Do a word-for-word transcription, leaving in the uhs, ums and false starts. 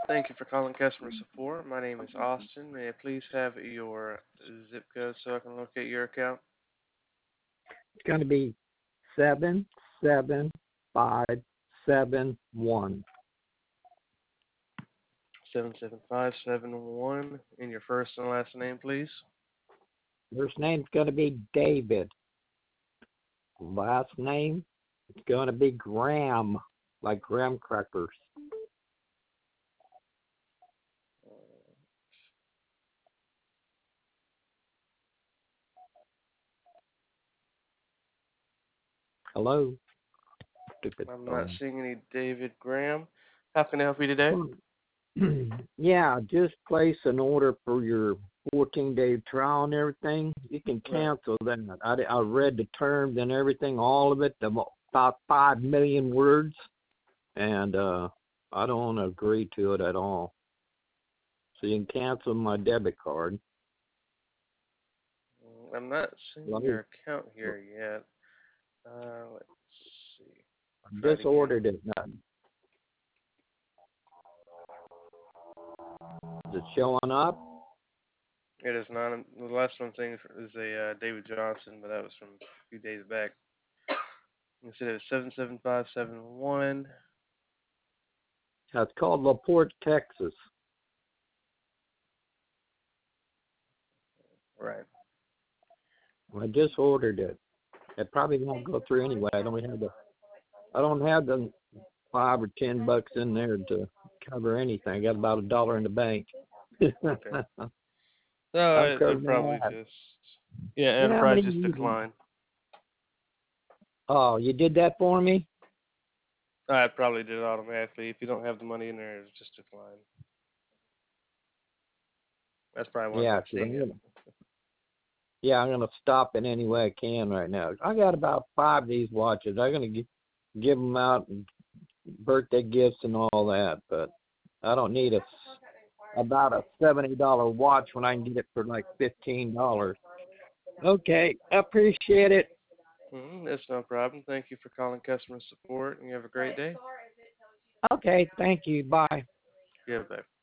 Thank you for calling customer support. My name is Austin. May I please have your zip code so I can locate your account? It's going to be seven seven five seven one. seven seven five seven one. And your first and last name, please. First name's going to be David. Last name, it's going to be Graham, like graham crackers. Hello? Stupid I'm not phone. seeing any David Graham. How can I help you today? Yeah, just place an order for your fourteen-day trial and everything. You can Right. cancel that. I, I read the terms and everything, all of it, the, about five million words, and uh, I don't agree to it at all. So you can cancel my debit card. I'm not seeing Let me, your account here yet. Uh, let's see. I Try it just again. ordered it. Now. Is it showing up? It is not. The last one thing is a uh, David Johnson, but that was from a few days back. You said it was seven seven five seven one. It's called LaPorte, Texas. Right. I just ordered it. It probably won't go through anyway. I don't have the I don't have the five or ten bucks in there to cover anything. I got about a dollar in the bank. Okay. No, I'm it, it covering probably that. just yeah, You know how Enterprise many? just declined. Oh, you did that for me? I probably did it automatically. If you don't have the money in there, it's just decline. That's probably why I'm Yeah, not 'cause seeing I'm it. gonna, yeah, I'm gonna stop it any way I can right now. I got about five of these watches. I'm gonna give give them out and birthday gifts and all that, but I don't need a about a seventy dollar watch when I can get it for like fifteen dollars. Okay, I appreciate it. Mm-hmm, that's no problem. Thank you for calling customer support, and you have a great day. Okay, thank you. Bye. Yeah, bye.